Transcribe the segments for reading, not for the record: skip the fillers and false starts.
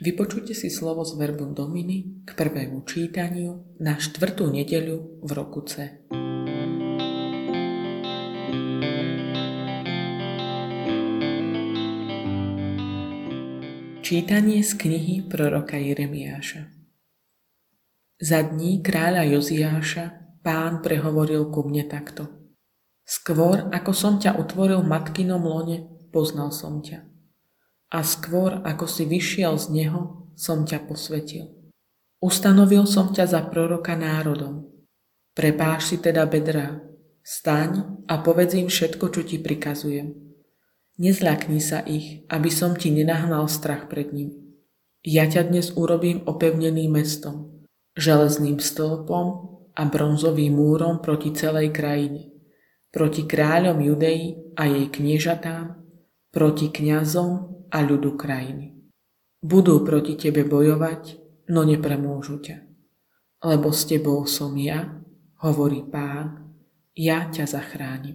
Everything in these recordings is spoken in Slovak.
Vypočujte si slovo z Verbum Domini k prvému čítaniu na 4. nedeľu v roku C. Čítanie z knihy proroka Jeremiáša. Za dní kráľa Joziáša Pán prehovoril ku mne takto. Skôr ako som ťa utvoril v matkinom lone, poznal som ťa. A skôr ako si vyšiel z neho, som ťa posvetil. Ustanovil som ťa za proroka národom. Prepáš si teda bedrá, staň a povedz im všetko, čo ti prikazujem. Nezľakni sa ich, aby som ti nenahnal strach pred ním. Ja ťa dnes urobím opevneným mestom, železným stĺpom a bronzovým múrom proti celej krajine, proti kráľom Judei a jej kniežatám, proti kňazom a ľudu krajiny. Budú proti tebe bojovať, no nepremôžu ťa. Lebo s tebou som ja, hovorí Pán, ja ťa zachránim.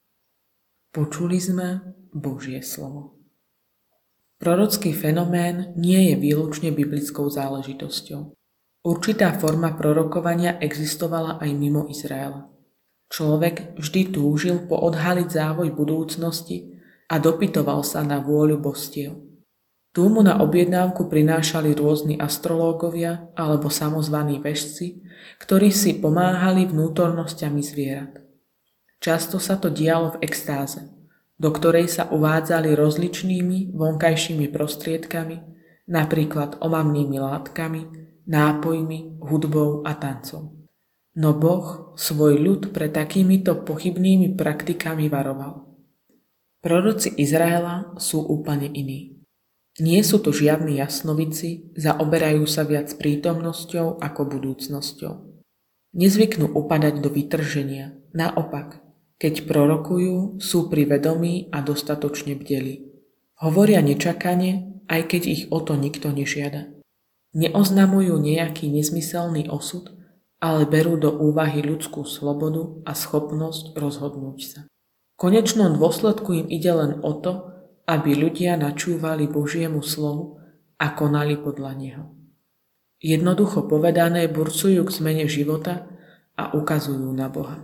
Počuli sme Božie slovo. Prorocký fenomén nie je výlučne biblickou záležitosťou. Určitá forma prorokovania existovala aj mimo Izraela. Človek vždy túžil poodhaliť závoj budúcnosti a dopytoval sa na vôľu bostiev. Tu mu na objednávku prinášali rôzni astrológovia alebo samozvaní vešci, ktorí si pomáhali vnútornosťami zvierat. Často sa to dialo v extáze, do ktorej sa uvádzali rozličnými vonkajšími prostriedkami, napríklad omamnými látkami, nápojmi, hudbou a tancom. No Boh svoj ľud pre takýmito pochybnými praktikami varoval. Proroci Izraela sú úplne iní. Nie sú to žiadni jasnovici, zaoberajú sa viac prítomnosťou ako budúcnosťou. Nezvyknú upadať do vytrženia, naopak, keď prorokujú, sú pri vedomí a dostatočne bdelí. Hovoria nečakane, aj keď ich o to nikto nežiada. Neoznamujú nejaký nezmyselný osud, ale berú do úvahy ľudskú slobodu a schopnosť rozhodnúť sa. V konečnom dôsledku im ide len o to, aby ľudia načúvali Božiemu slovu a konali podľa neho. Jednoducho povedané burcujú k zmene života a ukazujú na Boha.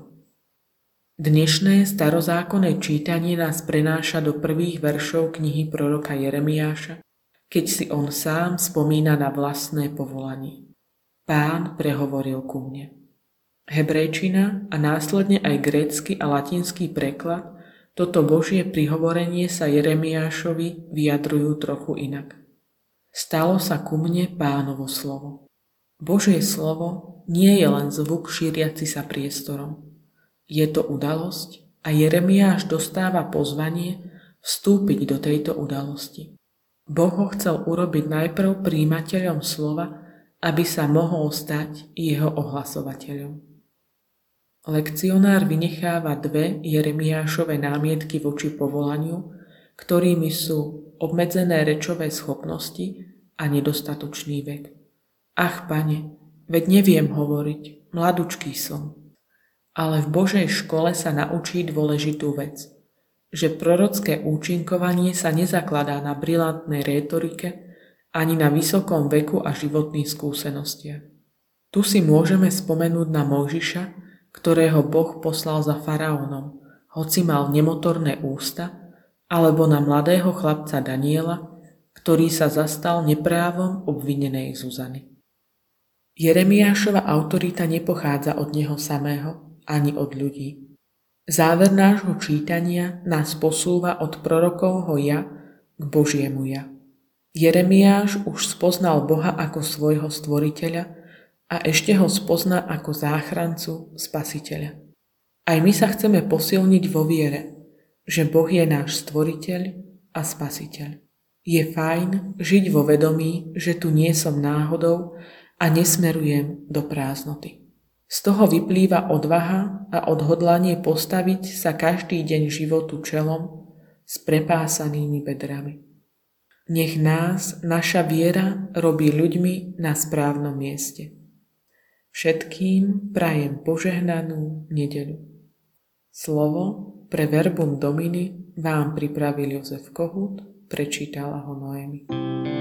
Dnešné starozákonné čítanie nás prenáša do prvých veršov knihy proroka Jeremiáša, keď si on sám spomína na vlastné povolanie. Pán prehovoril ku mne. Hebrejčina a následne aj grécky a latinský preklad toto Božie prihovorenie sa Jeremiášovi vyjadrujú trochu inak. Stalo sa ku mne Pánovo slovo. Božie slovo nie je len zvuk šíriaci sa priestorom. Je to udalosť a Jeremiáš dostáva pozvanie vstúpiť do tejto udalosti. Boh ho chcel urobiť najprv prijímateľom slova, aby sa mohol stať jeho ohlasovateľom. Lekcionár vynecháva dve Jeremiášove námietky voči povolaniu, ktorými sú obmedzené rečové schopnosti a nedostatočný vek. Ach, Pane, veď neviem hovoriť, mladučký som. Ale v Božej škole sa naučí dôležitú vec, že prorocké účinkovanie sa nezakladá na brilantnej rétorike ani na vysokom veku a životných skúsenostiach. Tu si môžeme spomenúť na Mojžiša, ktorého Boh poslal za faraónom, hoci mal nemotorné ústa, alebo na mladého chlapca Daniela, ktorý sa zastal neprávom obvinenej Zuzany. Jeremiášova autorita nepochádza od neho samého, ani od ľudí. Záver nášho čítania nás posúva od prorokovho ja k Božiemu ja. Jeremiáš už spoznal Boha ako svojho stvoriteľa a ešte ho spozná ako záchrancu, spasiteľa. Aj my sa chceme posilniť vo viere, že Boh je náš stvoriteľ a spasiteľ. Je fajn žiť vo vedomí, že tu nie som náhodou a nesmerujem do prázdnoty. Z toho vyplýva odvaha a odhodlanie postaviť sa každý deň životu čelom s prepásanými bedrami. Nech nás naša viera robí ľuďmi na správnom mieste. Všetkým prajem požehnanú nedeľu. Slovo pre Verbum Domini vám pripravil Jozef Kohút, prečítala ho Noemi.